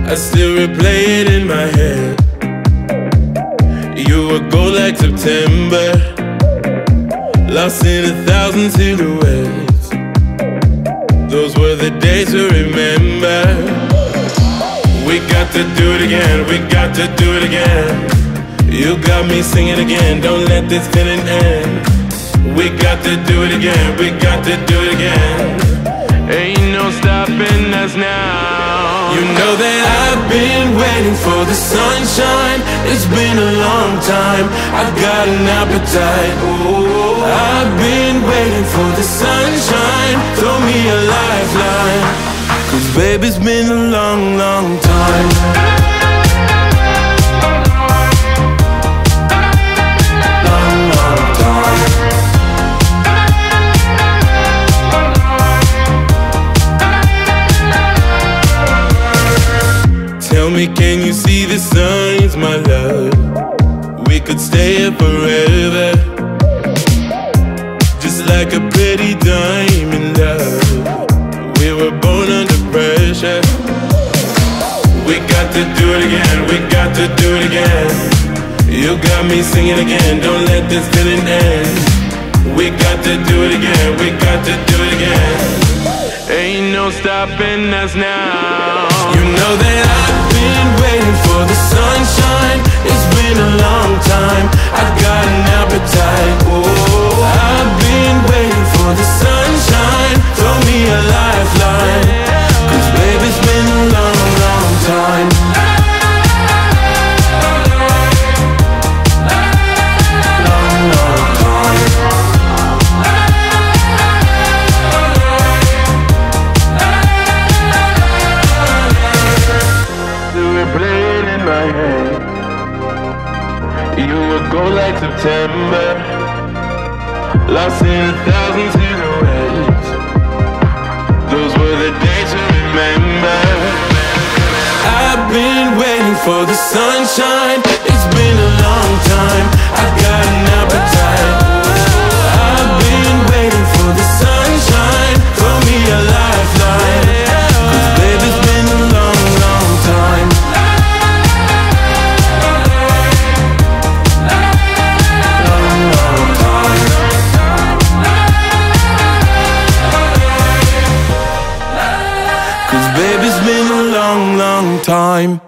I still replay it in my head. You were gold like September, lost in 1,000 silhouettes. Those were the days to remember. We got to do it again, we got to do it again. You got me singing again, don't let this feeling end. We got to do it again, we got to do it again. Ain't no stopping us now. You know that I've been waiting for the sunshine. It's been a long time, I've got an appetite. Oh, I've been waiting for the sunshine. Throw me a lifeline, 'cause baby, it's been a long, long time. Tell me, can you see the signs, my love? We could stay here forever, just like a pretty diamond, love. We were born under pressure. We got to do it again, we got to do it again. You got me singing again, don't let this feeling end. We got to do it again, we got to do it again. Ain't no stopping us now. You know that I've been waiting for the sunshine. It's been a long time, I've got an appetite. Oh, I've been waiting for the sunshine. Throw me a lifeline, 'cause baby, it's been a long, long time. Long, long time. You were gold like September, lost in 1,000 silhouettes. Those were the days to remember. I've been waiting for the sunshine. It's been a long time, I've got an appetite. I've been waiting for the sunshine. Throw me a lifeline, 'cause baby, it's been a long, long time. Baby, it's been a long, long time.